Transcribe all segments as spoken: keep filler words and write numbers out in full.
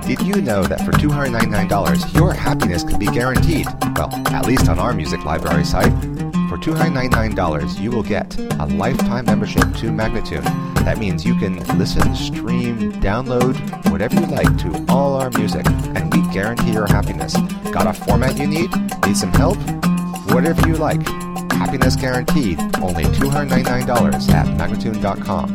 Did you know that for two hundred ninety-nine dollars, your happiness can be guaranteed? Well, at least on our music library site. For two hundred ninety-nine dollars, you will get a lifetime membership to Magnatune. That means you can listen, stream, download, whatever you like to all our music, and we guarantee your happiness. Got a format you need? Need some help? Whatever you like. Happiness guaranteed. Only two hundred ninety-nine dollars at Magnatune dot com.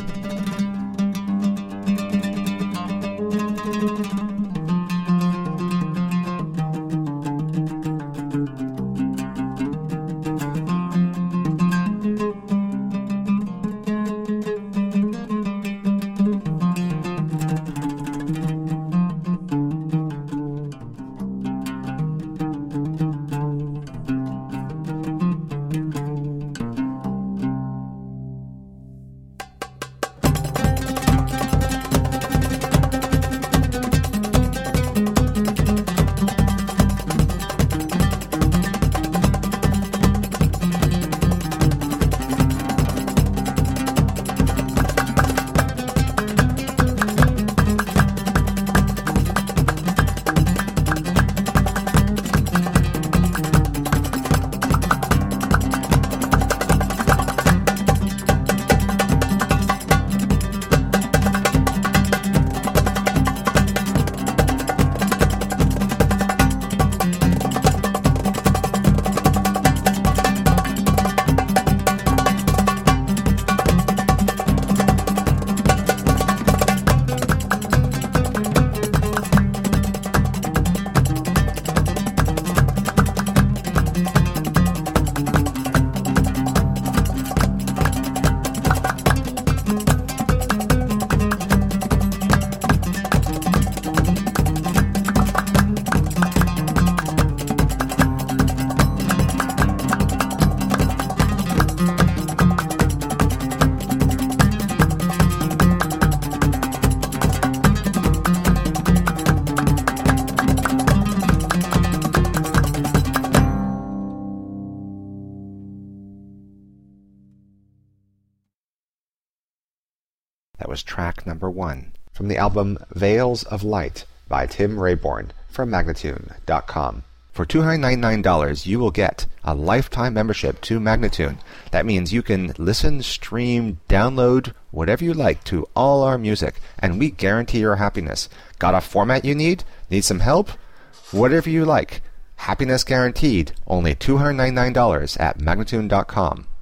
That was track number one from the album Veils of Light by Tim Rayborn from Magnatune dot com. For two hundred ninety-nine dollars, you will get a lifetime membership to Magnatune. That means you can listen, stream, download, whatever you like to all our music, and we guarantee your happiness. Got a format you need? Need some help? Whatever you like. Happiness guaranteed. Only two hundred ninety-nine dollars at Magnatune dot com.